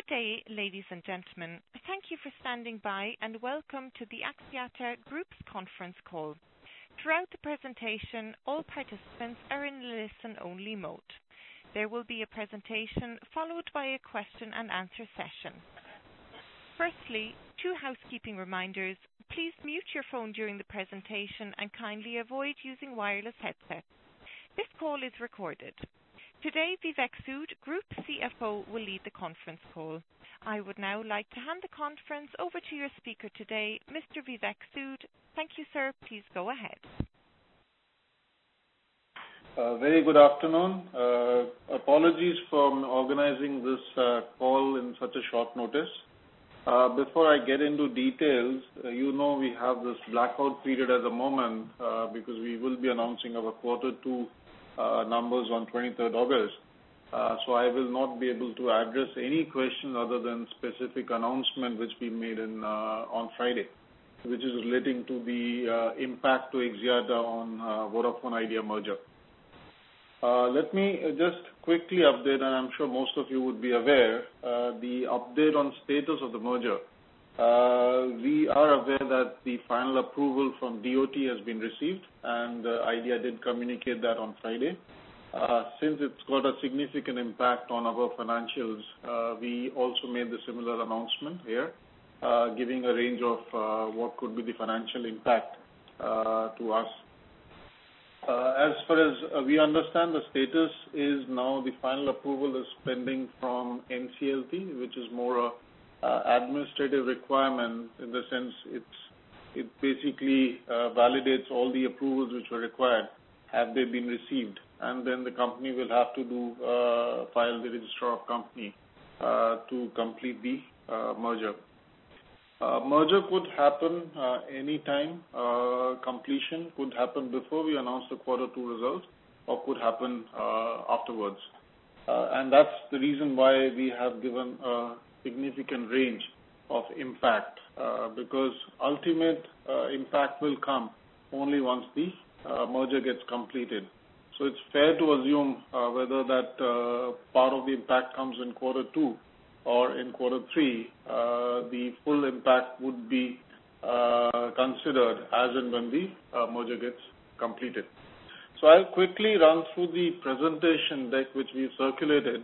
Good day, ladies and gentlemen. Thank you for standing by, and welcome to the Axiata Group's conference call. Throughout the presentation, all participants are in listen-only mode. There will be a presentation followed by a question and answer session. Firstly, two housekeeping reminders. Please mute your phone during the presentation and kindly avoid using wireless headsets. This call is recorded. Today, Vivek Sood, Group CFO, will lead the conference call. I would now like to hand the conference over to your speaker today, Mr. Vivek Sood. Thank you, sir. Please go ahead. Very good afternoon. Apologies for organizing this call in such a short notice. Before I get into details, we have this blackout period at the moment because we will be announcing our quarter two numbers on 23rd August. So I will not be able to address any questions other than specific announcement which we made on Friday, which is relating to the impact to Axiata on Vodafone Idea merger. Let me just quickly update, and I'm sure most of you would be aware, the update on status of the merger. We are aware that the final approval from DOT has been received, and Idea did communicate that on Friday. Since it's got a significant impact on our financials, we also made the similar announcement here, giving a range of what could be the financial impact to us. As far as we understand, the status is now the final approval is pending from NCLT, which is more administrative requirement in the sense it basically validates all the approvals which were required, have they been received, and then the company will have to file the register of company to complete the merger. Merger could happen any time. Completion could happen before we announce the quarter two results, or could happen afterwards. And that's the reason why we have given a significant range of impact, because ultimate impact will come only once the merger gets completed. So it's fair to assume whether that part of the impact comes in quarter two or in quarter three, the full impact would be considered as and when the merger gets completed. So I'll quickly run through the presentation deck which we've circulated.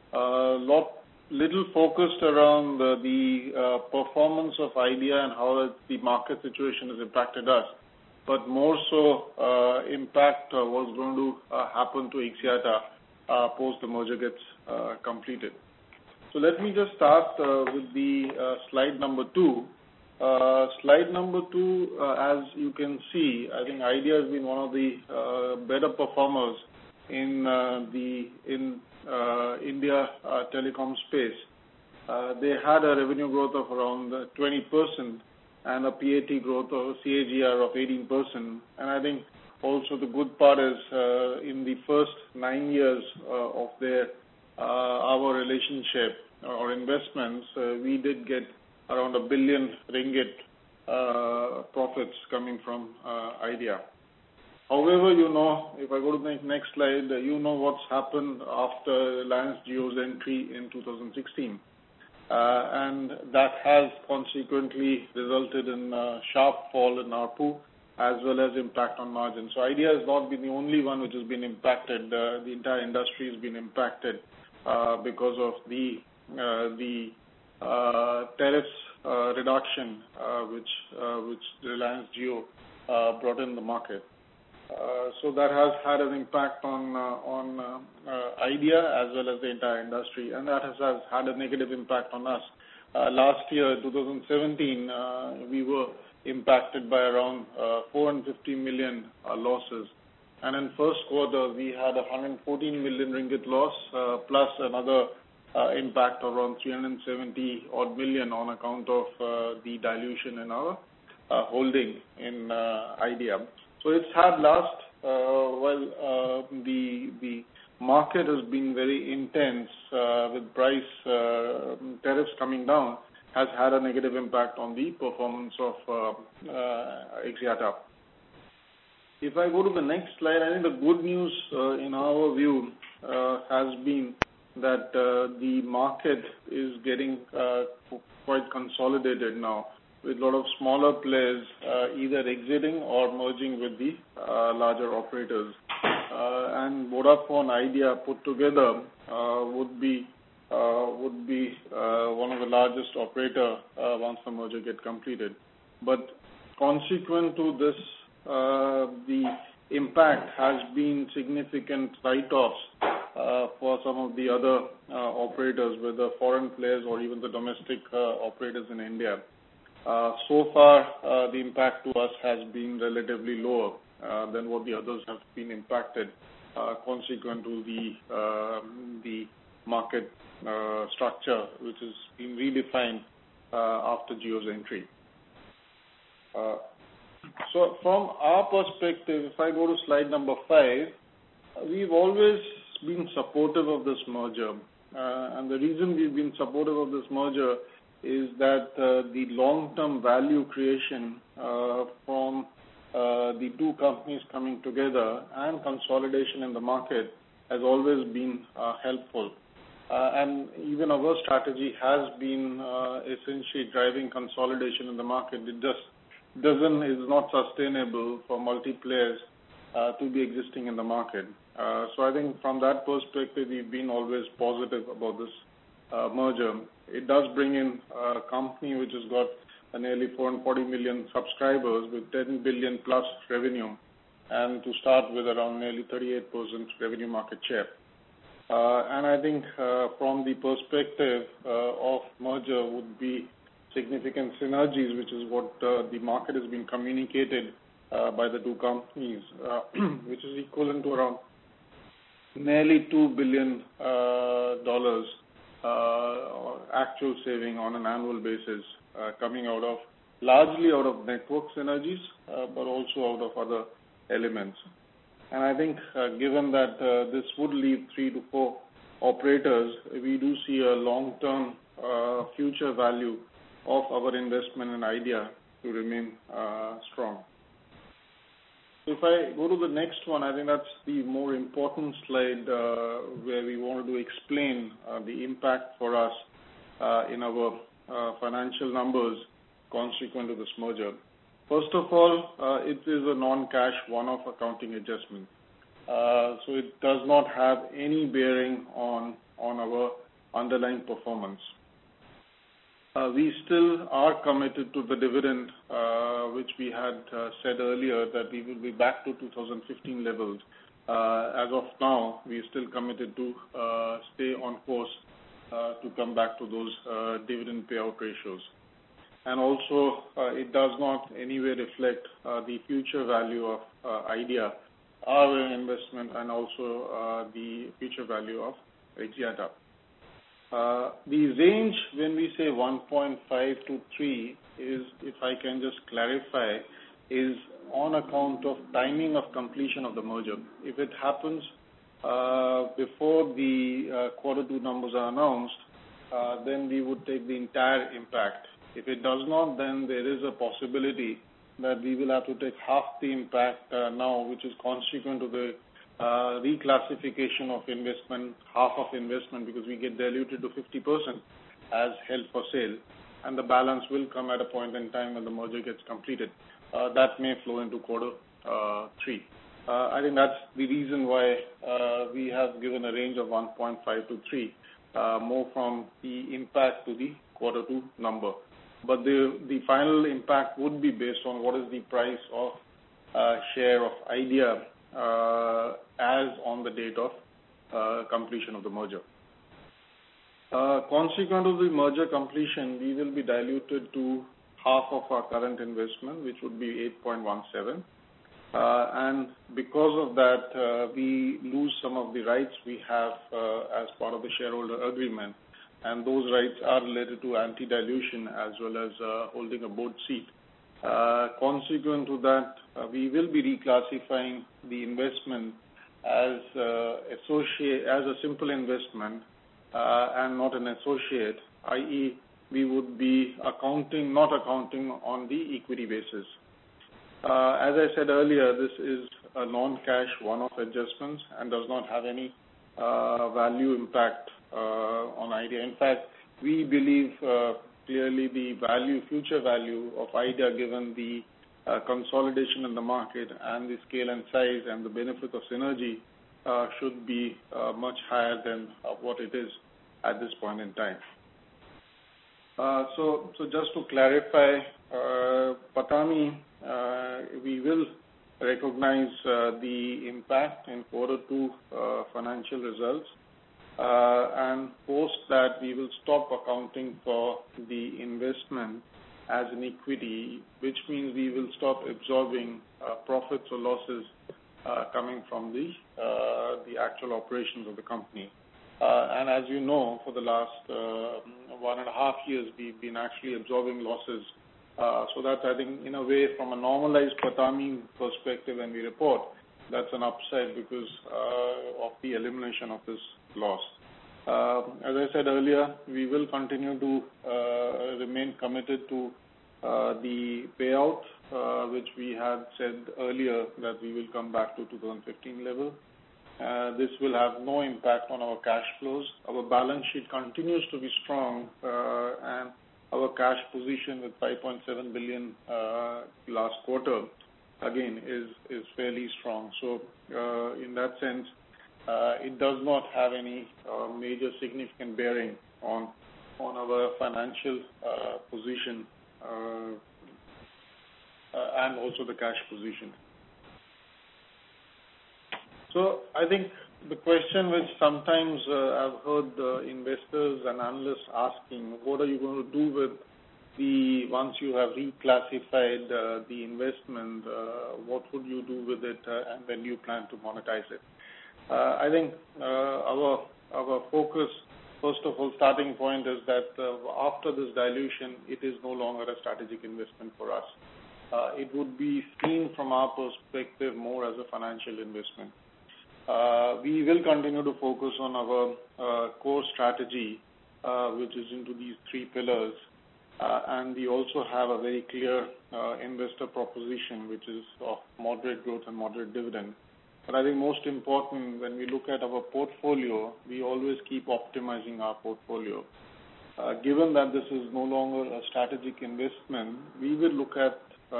Little focused around the performance of Idea and how the market situation has impacted us, but more so impact what's going to happen to Axiata post the merger gets completed. So let me just start with the slide number 2. Slide number 2, as you can see, I think Idea has been one of the better performers in India telecom space. They had a revenue growth of around 20% and a PAT growth of CAGR of 18%. And I think also the good part is in the first 9 years of our relationship or investments, we did get around 1 billion ringgit profits coming from Idea. However, if I go to the next slide, what's happened after Reliance Jio's entry in 2016. And that has consequently resulted in a sharp fall in ARPU as well as impact on margins. So Idea has not been the only one which has been impacted. The entire industry has been impacted because of the tariffs reduction which Reliance Jio brought in the market. So that has had an impact on Idea as well as the entire industry, and that has had a negative impact on us. Last year, 2017, we were impacted by around 450 million losses, and in first quarter we had 114 million ringgit loss plus another impact around 370 odd million on account of the dilution in our holding in Idea. So it's had while the market has been very intense with price tariffs coming down, has had a negative impact on the performance of Axiata. If I go to the next slide, I think the good news in our view has been that the market is getting quite consolidated now, with a lot of smaller players either exiting or merging with the larger operators. And Vodafone Idea put together would be one of the largest operator once the merger get completed. But consequent to this, the impact has been significant write-offs for some of the other operators, whether foreign players or even the domestic operators in India. So far, the impact to us has been relatively lower than what the others have been impacted, consequent to the market structure, which has been redefined after Jio's entry. So from our perspective, if I go to slide number 5, we've always been supportive of this merger. And the reason we've been supportive of this merger is that the long-term value creation from the two companies coming together and consolidation in the market has always been helpful. And even our strategy has been essentially driving consolidation in the market. It just is not sustainable for multi-players to be existing in the market. So I think from that perspective, we've been always positive about this merger. It does bring in a company which has got nearly 440 million subscribers with 10 billion plus revenue, and to start with around nearly 38% revenue market share. And I think from the perspective of merger would be significant synergies, which is what the market has been communicated by the two companies, which is equivalent to around nearly $2 billion actual saving on an annual basis, coming largely out of network synergies, but also out of other elements. And I think given that this would leave 3 to 4 operators, we do see a long-term future value of our investment in Idea to remain strong. If I go to the next one, I think that's the more important slide where we wanted to explain the impact for us in our financial numbers consequent to this merger. First of all, it is a non-cash one-off accounting adjustment. So it does not have any bearing on our underlying performance. We still are committed to the dividend, which we had said earlier that we will be back to 2015 levels. As of now, we are still committed to stay on course to come back to those dividend payout ratios. And also, it does not anywhere reflect the future value of Idea, our investment, and also the future value of Axiata. The range, when we say 1.5 to 3, is, if I can just clarify, is on account of timing of completion of the merger. If it happens before the quarter 2 numbers are announced, then we would take the entire impact. If it does not, then there is a possibility that we will have to take half the impact now, which is consequent to the reclassification of investment, half of investment, because we get diluted to 50% as held for sale, and the balance will come at a point in time when the merger gets completed. That may flow into quarter 3. I think that's the reason why we have given a range of 1.5 to 3, more from the impact to the quarter 2 number. But the final impact would be based on what is the price of share of Idea as on the date of completion of the merger. Consequent to the merger completion, we will be diluted to half of our current investment, which would be 8.17. And because of that, we lose some of the rights we have as part of the shareholder agreement. And those rights are related to anti-dilution as well as holding a board seat. Consequent to that, we will be reclassifying the investment as a simple investment and not an associate, i.e. we would be not accounting on the equity basis. As I said earlier, this is a non-cash one-off adjustment and does not have any value impact on Idea. In fact, we believe clearly the future value of Idea, given the consolidation in the market and the scale and size and the benefit of synergy, should be much higher than what it is at this point in time. So just to clarify, PATAMI, we will recognize the impact in quarter 2 financial results, and post that we will stop accounting for the investment as an equity, which means we will stop absorbing profits or losses coming from the actual operations of the company. And as you know, for the last 1.5 years, we've been actually absorbing losses. So that's, I think, in a way, from a normalized PATAMI perspective when we report, that's an upside because of the elimination of this loss. As I said earlier, we will continue to remain committed to the payout, which we had said earlier that we will come back to 2015 level. This will have no impact on our cash flows. Our balance sheet continues to be strong, and our cash position with 5.7 billion last quarter, again, is fairly strong. So in that sense, it does not have any major significant bearing on our financial position and also the cash position. So I think the question which sometimes I've heard investors and analysts asking, what are you going to do with once you have reclassified the investment, what would you do with it and when you plan to monetize it? I think our focus, first of all, starting point is that after this dilution, it is no longer a strategic investment for us. It would be seen from our perspective more as a financial investment. We will continue to focus on our core strategy, which is into these 3 pillars, and we also have a very clear investor proposition, which is of moderate growth and moderate dividend. But I think most important, when we look at our portfolio, we always keep optimizing our portfolio. Given that this is no longer a strategic investment, we will look at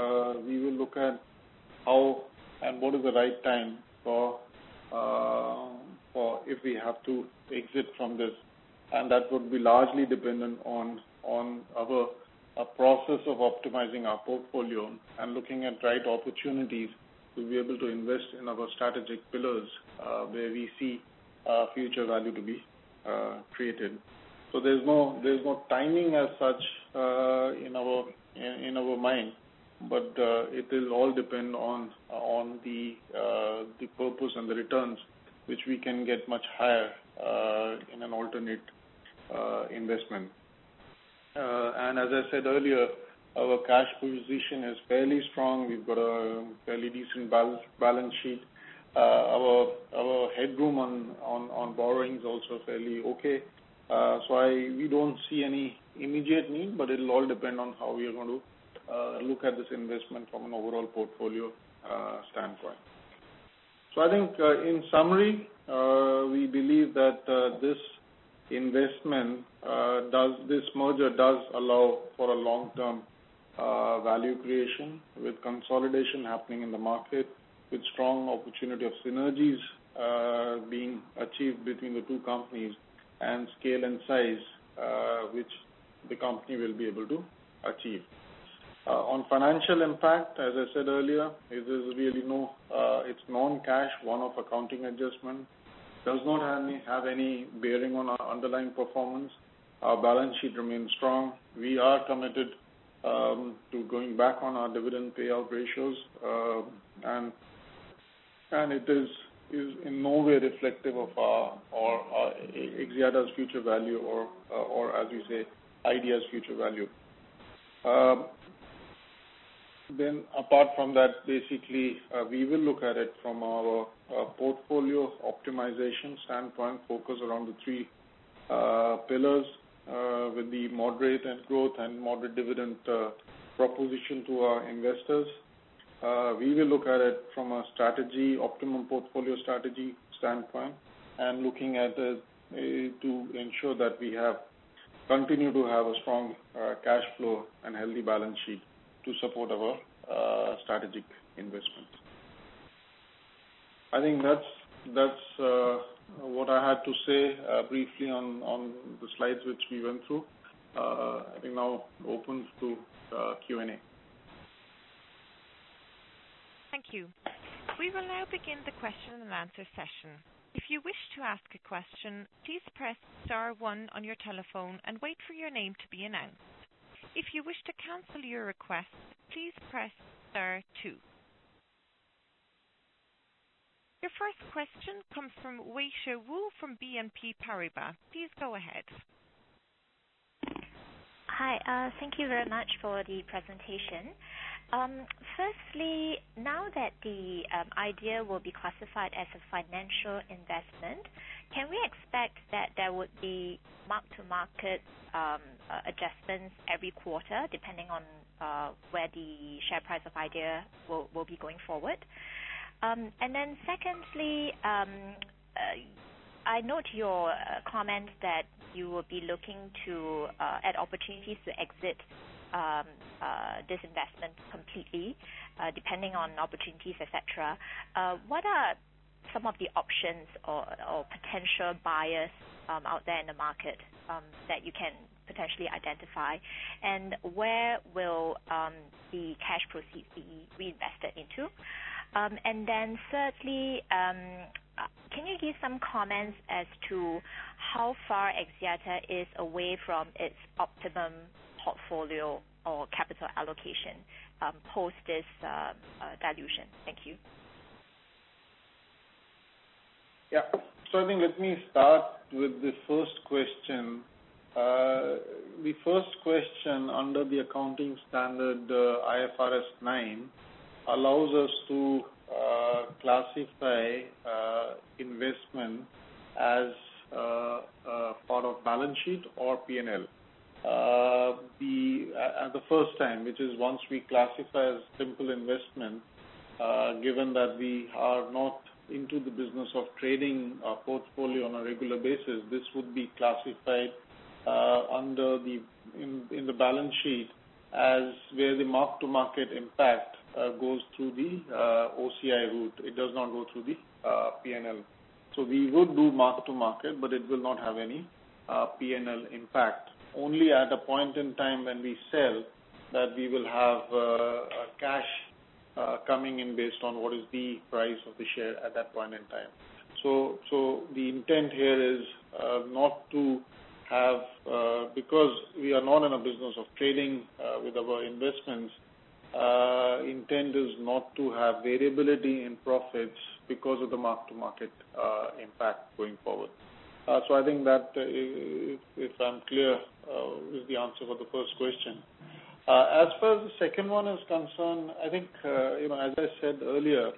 how and what is the right time for if we have to exit from this, and that would be largely dependent on our process of optimizing our portfolio and looking at right opportunities to be able to invest in our strategic pillars where we see future value to be created. So there's no timing as such in our mind, but it will all depend on the purpose and the returns, which we can get much higher in an alternate investment. And as I said earlier, our cash position is fairly strong. We've got a fairly decent balance sheet. Our headroom on borrowing is also fairly okay. So we don't see any immediate need, but it'll all depend on how we are going to look at this investment from an overall portfolio standpoint. So I think in summary, we believe that this investment this merger does allow for a long-term value creation with consolidation happening in the market, with strong opportunity of synergies being achieved between the 2 companies, and scale and size which the company will be able to achieve. On financial impact, as I said earlier, it is really it's non-cash, one-off accounting adjustment, does not have any bearing on our underlying performance. Our balance sheet remains strong. We are committed to going back on our dividend payout ratios, and it is in no way reflective of our Axiata's future value or as we say, Idea's future value. Then apart from that, basically, we will look at it from our portfolio optimization standpoint, focus around the 3 pillars with the moderate and growth and moderate dividend proposition to our investors. We will look at it from a strategy, optimum portfolio strategy standpoint, and looking at to ensure that we continue to have a strong cash flow and healthy balance sheet to support our strategic investments. I think that's what I had to say briefly on the slides which we went through. I think now open to Q&A. Thank you. We will now begin the question and answer session. If you wish to ask a question, please press star 1 on your telephone and wait for your name to be announced. If you wish to cancel your request, please press star 2. Your first question comes from Weisha Wu from BNP Paribas. Please go ahead. Hi, thank you very much for the presentation. Firstly, now that the idea will be classified as a financial investment, can we expect that there would be mark-to-market adjustments every quarter, depending on where the share price of idea will be going forward? And then secondly, I note your comment that you will be looking to at opportunities to exit this investment completely, depending on opportunities, etc. What are some of the options or potential buyers out there in the market that you can potentially identify, and where will the cash proceeds be reinvested into? And then thirdly, can you give some comments as to how far Axiata is away from its optimum portfolio or capital allocation post this dilution? Thank you. Yeah. So I think let me start with the first question. The first question under the accounting standard IFRS 9 allows us to classify investment as part of balance sheet or P&L. At the first time, which is once we classify as simple investment, given that we are not into the business of trading our portfolio on a regular basis, this would be classified under in the balance sheet as where the mark-to-market impact goes through the OCI route. It does not go through the P&L. So we would do mark-to-market, but it will not have any P&L impact. Only at a point in time when we sell that we will have cash coming in based on what is the price of the share at that point in time. So the intent here is not to have, because we are not in a business of trading with our investments, intent is not to have variability in profits because of the mark-to-market impact going forward. So I think that, if I'm clear, is the answer for the first question. As far as the second one is concerned, I think, as I said earlier,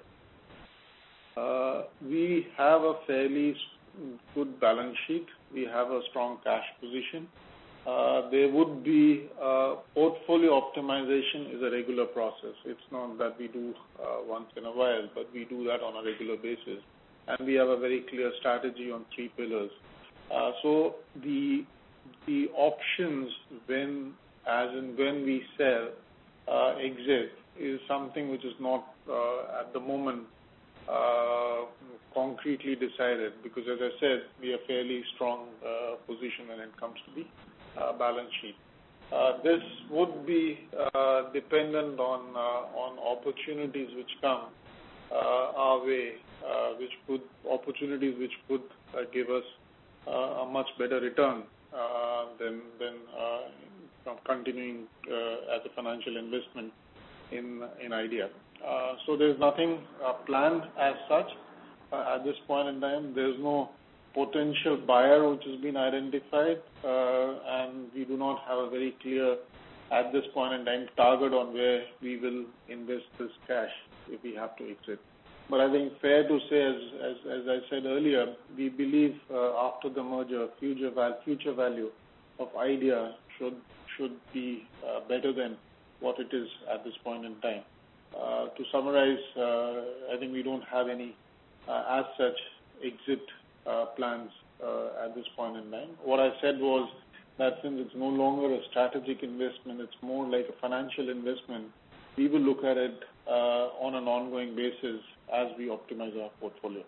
we have a fairly good balance sheet. We have a strong cash position. There would be portfolio optimization is a regular process. It's not that we do once in a while, but we do that on a regular basis. And we have a very clear strategy on 3 pillars. So the options when we sell, exit, is something which is not at the moment concretely decided, because as I said, we have fairly strong position when it comes to the balance sheet. This would be dependent on opportunities which come our way, opportunities which could give us a much better return than continuing as a financial investment in Idea. So there's nothing planned as such at this point in time. There's no potential buyer which has been identified, and we do not have a very clear, at this point in time, target on where we will invest this cash if we have to exit. But I think fair to say, as I said earlier, we believe after the merger, future value of Idea should be better than what it is at this point in time. To summarize, I think we don't have any as such exit plans at this point in time. What I said was that since it's no longer a strategic investment, it's more like a financial investment, we will look at it on an ongoing basis as we optimize our portfolio.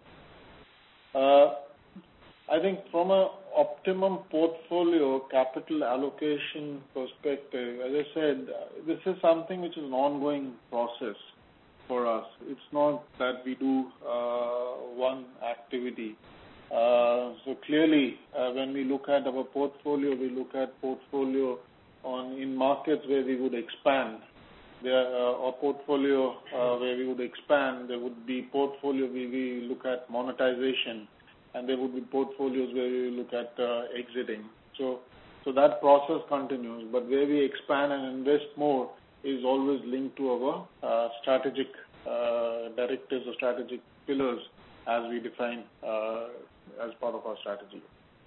I think from an optimum portfolio capital allocation perspective, as I said, this is something which is an ongoing process for us. It's not that we do one activity. So clearly, when we look at our portfolio, we look at portfolio in markets where we would expand. Our portfolio where we would expand, there would be portfolio where we look at monetization, and there would be portfolios where we look at exiting. So that process continues, but where we expand and invest more is always linked to our strategic directives or strategic pillars as we define as part of our strategy.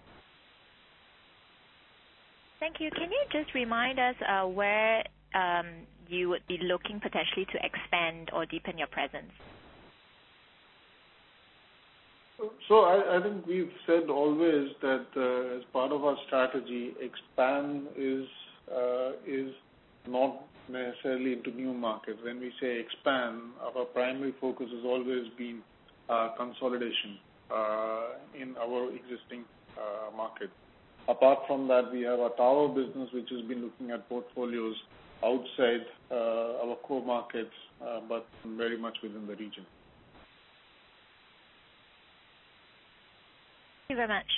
Thank you. Can you just remind us where you would be looking potentially to expand or deepen your presence? So I think we've said always that as part of our strategy, expand is not necessarily into new markets. When we say expand, our primary focus has always been consolidation in our existing market. Apart from that, we have our tower business, which has been looking at portfolios outside our core markets, but very much within the region. Thank you very much.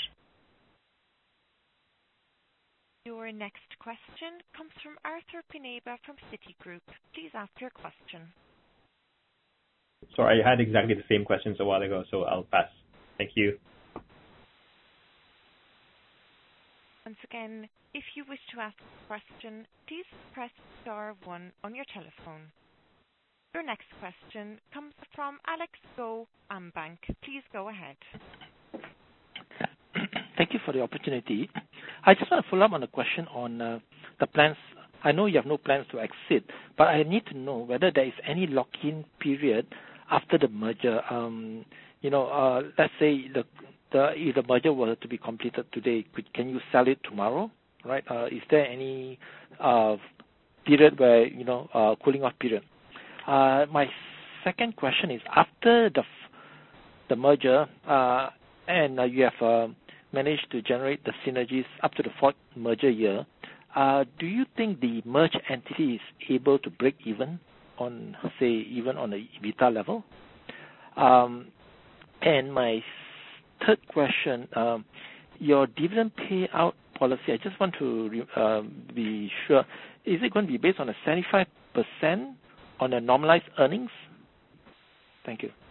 Your next question comes from Arthur Pineda from Citigroup. Please ask your question. Sorry, I had exactly the same questions a while ago, so I'll pass. Thank you. Once again, if you wish to ask a question, please press star 1 on your telephone. Your next question comes from Alex Goh, AmBank. Please go ahead. Thank you for the opportunity. I just want to follow up on a question on the plans. I know you have no plans to exit, but I need to know whether there is any lock-in period after the merger. Let's say if the merger were to be completed today, can you sell it tomorrow? Right? Is there any period where cooling off period? My second question is after the merger and you have managed to generate the synergies up to the 4th merger year, do you think the merged entity is able to break even on, say, even on the EBITDA level? And my third question, your dividend payout policy, I just want to be sure, is it going to be based on a 75% on the normalized earnings? Thank you.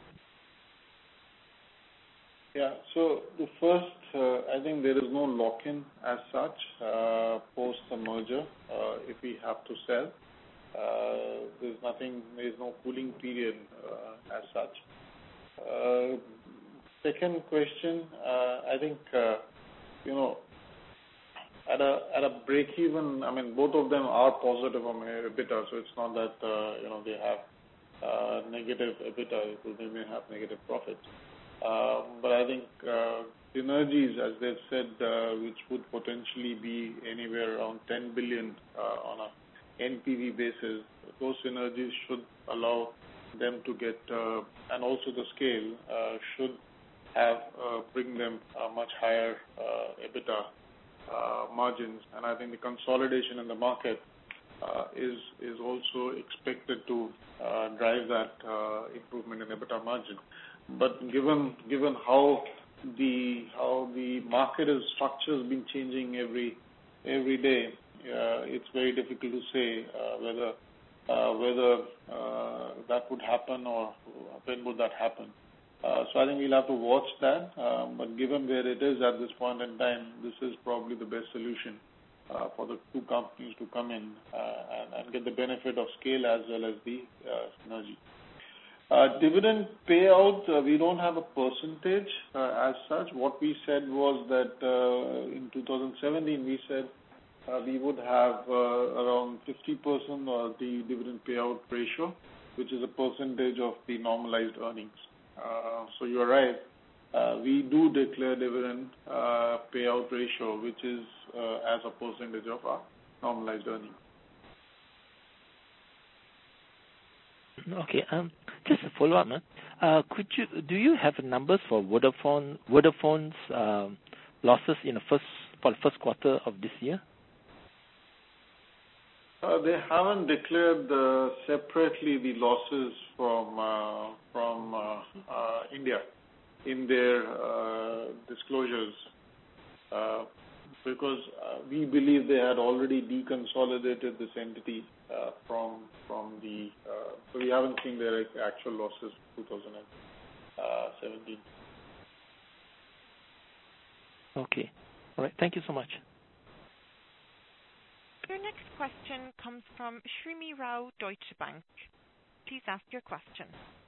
Yeah, so the first, I think there is no lock-in as such post the merger if we have to sell. There's no cooling period as such. Second question, I think, at a break-even, I mean, both of them are positive on EBITDA, so it's not that, they have negative EBITDA, they may have negative profits. But I think synergies, as they've said, which would potentially be anywhere around 10 billion on a NPV basis, those synergies should allow them to get, and also the scale should bring them much higher EBITDA margins. And I think the consolidation in the market is also expected to drive that improvement in EBITDA margin. But given how the market structure has been changing every day, it's very difficult to say whether that would happen or when would that happen. So I think we'll have to watch that. But given where it is at this point in time, this is probably the best solution for the two companies to come in and get the benefit of scale as well as the synergy. Dividend payout, we don't have a percentage as such. What we said was that in 2017 we said we would have around 50% of the dividend payout ratio, which is a percentage of the normalized earnings. So you're right we do declare dividend payout ratio, which is as a percentage of our normalized earnings. Okay. Just a follow-up, do you have numbers for Vodafone's losses for the first quarter of this year? They haven't declared separately the losses from India in their disclosures because we believe they had already deconsolidated this entity from the. So we haven't seen their actual losses for 2017. Okay. All right. Thank you so much. Your next question comes from Srini Rao, Deutsche Bank. Please ask your question.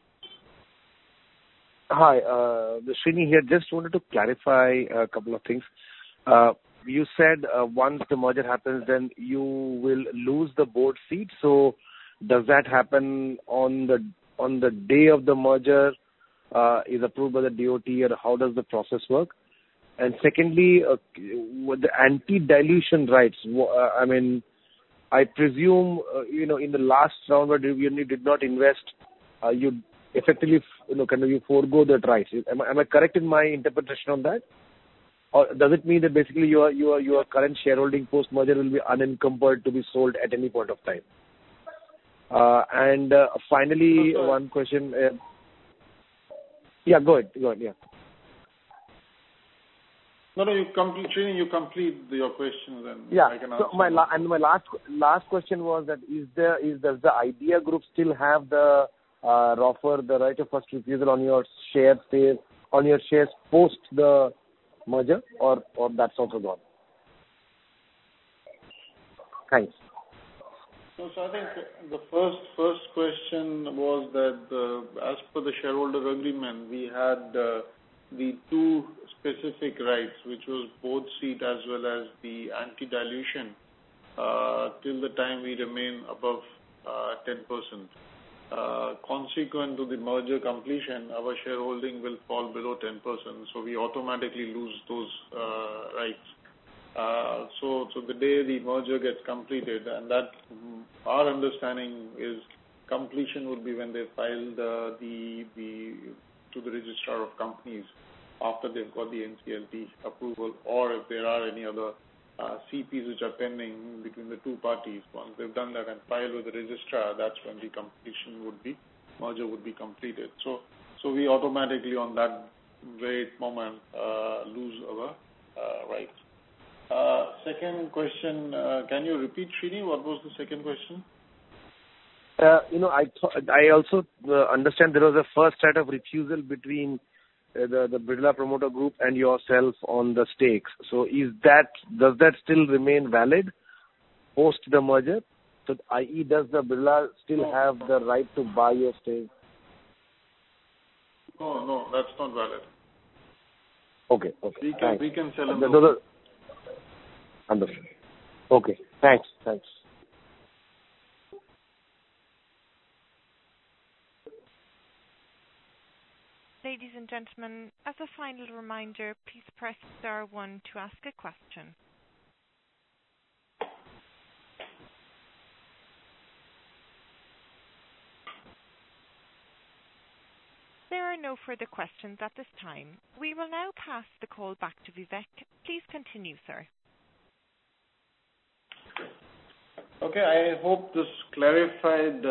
Hi, Srini here. Just wanted to clarify a couple of things. You said once the merger happens, then you will lose the board seat. So does that happen on the day of the merger is approved by the DOT, or how does the process work? And secondly, with the anti-dilution rights, I mean, I presume, in the last round where you did not invest, you effectively, you forego that rights. Am I correct in my interpretation on that? Or does it mean that basically your current shareholding post-merger will be unencumbered to be sold at any point of time? And finally, one question. Yeah, go ahead. Yeah. No, you complete, Srini, you complete your questions and I can answer. So my last question was that does the Idea Group still have the ROFR, the right of first refusal on your shares post the merger, or that's also gone? Thanks. So I think the first question was that as per the shareholder agreement, we had the two specific rights, which was board seat as well as the anti-dilution, till the time we remain above 10%. Consequent to the merger completion, our shareholding will fall below 10%, so we automatically lose those rights. So the day the merger gets completed, and that our understanding is completion would be when they file to the registrar of companies after they've got the NCLT approval, or if there are any other CPs which are pending between the two parties. Once they've done that and filed with the registrar, that's when the merger would be completed. So we automatically on that very moment lose our rights. Second question, can you repeat, Srini? What was the second question? I also understand there was a first right of refusal between the Birla Promoter Group and yourself on the stakes. So does that still remain valid post the merger? So, i.e., does the Birla still have the right to buy your stake? No, that's not valid. Okay. We can sell them. Understood. Okay. Thanks. Ladies and gentlemen, as a final reminder, please press star 1 to ask a question. There are no further questions at this time. We will now pass the call back to Vivek. Please continue, sir. Okay, I hope this clarified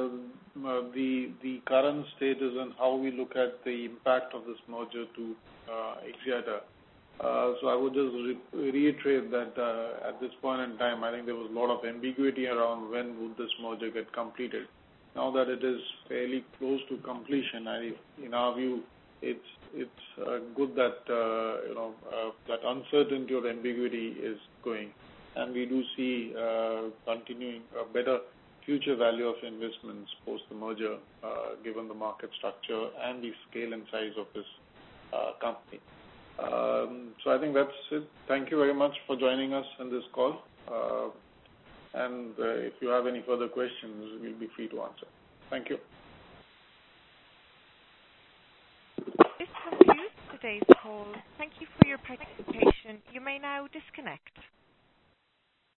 the current status and how we look at the impact of this merger to Axiata. So I would just reiterate that at this point in time, I think there was a lot of ambiguity around when would this merger get completed. Now that it is fairly close to completion, in our view, it's good that that uncertainty or ambiguity is going, and we do see continuing a better future value of investments post the merger, given the market structure and the scale and size of this company. So I think that's it. Thank you very much for joining us in this call. And if you have any further questions, we'll be free to answer. Thank you. This concludes the today's call. Thank you for your participation. You may now disconnect.